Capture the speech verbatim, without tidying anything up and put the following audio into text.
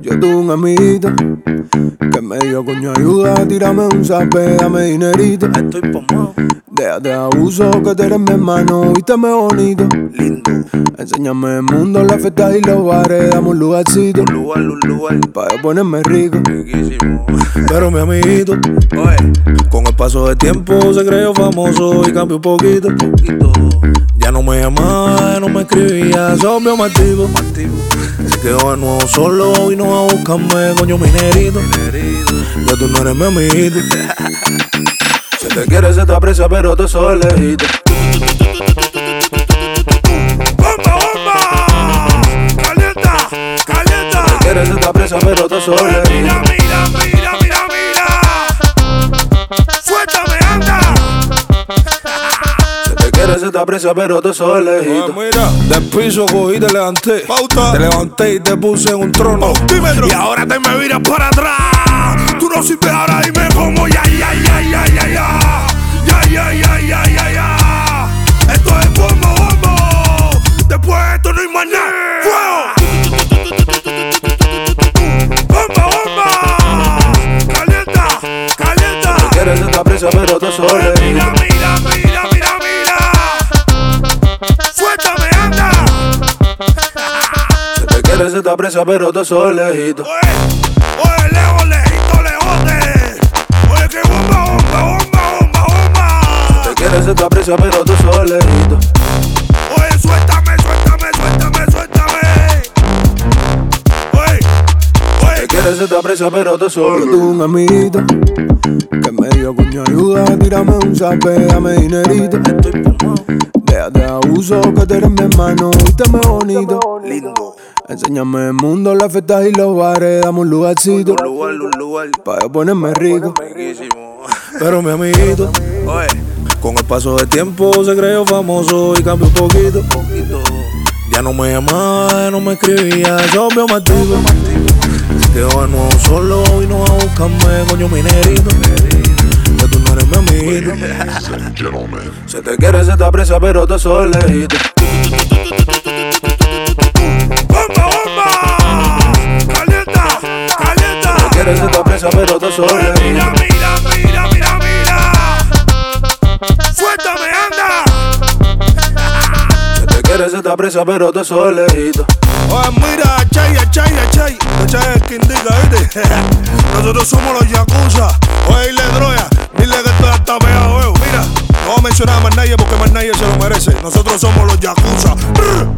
Yo tuve un amiguito que me dijo, coño, ayuda, tírame un zape, dame dinerito. Estoy pomado. Déjate de abuso, que tú eres mi hermano, vísteme bonito. Lindo. Enséñame el mundo, las fiestas y los bares, dame un lugarcito. Un lugar, un lugar. Pa' yo ponerme rico. Riquísimo. Pero mi amiguito, Oye, con el paso del tiempo se creyó famoso y cambió un poquito. poquito. Ya no me llamaba, ya no me escribía, se volvió más activo. Activo. Se quedó de nuevo solo y no a buscarme, coño, mi negrito. Herido. Ya tú no eres mi amiguito. Si te quieres se te aprecia, pero te soy lejito. ¡Bomba, bomba! ¡Calienta, calienta! Si te quieres se te aprecia, pero te soy Oye, lejito. mira, mira, mira, mira, mira. Suéltame, anda. Si te quieres se te aprecia, pero te soy lejito. Mira, del piso cogí y te levanté. Pauta. Te levanté y te puse en un trono. Pautímetro. Y ahora te me miras para atrás. Tú no sirves, ahora dime cómo. Ya, ya, ya, ya, ya, ya. Ya, ya, ya, ya, ya, ya. Esto es bombo, bombo. Después de esto no hay más nada. ¡Fuego! ¡Bomba, bomba! ¡Calienta, calienta! Si te quieres se te aprecia, pero te soy Oye, mira, lejito. mira, mira, mira, mira. Suéltame, anda. Si te quieres se te aprecia, pero te soy lejito. Oye, oye, lejos, lejito, lejote. Oye, que bomba, bomba, bomba, bomba, bomba. Si te quieres se te aprecia, pero te soy lejito. Oye, suéltame, suéltame, suéltame, suéltame. Oye, Si oye, te quieres se te aprecia, pero te soy lejito. Yo tuve un amiguito que me dijo, coño, ayuda, tírame un zape, dame dinerito. estoy pomado. Déjate de abuso, que tú eres mi hermano, vísteme bonito. Lindo. Enséñame el mundo, las fiestas y los bares, dame un lugarcito. Un lugar, un lugar. Pa' yo ponerme rico. Riquísimo. Pero mi amiguito, Oye, con el paso del tiempo se creyó famoso y cambió un poquito. poquito. Ya no me llamaba, ya no me escribía, se volvió más activo. Se quedó de nuevo solo y no a buscarme, coño, mi negrito. Ya tú no eres mi amiguito. Si te quieres se te aprecia, pero te soy lejito. ¡Bomba, bomba! ¡Calienta, calienta! Si te quieres se te aprecia, pero te soy Oye, lejito. mira, mira, mira, mira, mira. Suéltame, anda. Si te quieres se te aprecia, pero te soy lejito. Oye, mira, Chay, Chay, Chay. Chay es el que indica, ¿viste? Nosotros somos los Yakuza. Oye, dile droga, dile que esto ya está pegado, veo. Mira, no voy a mencionar a más nadie porque más nadie se lo merece. Nosotros somos los Yakuza. Brr.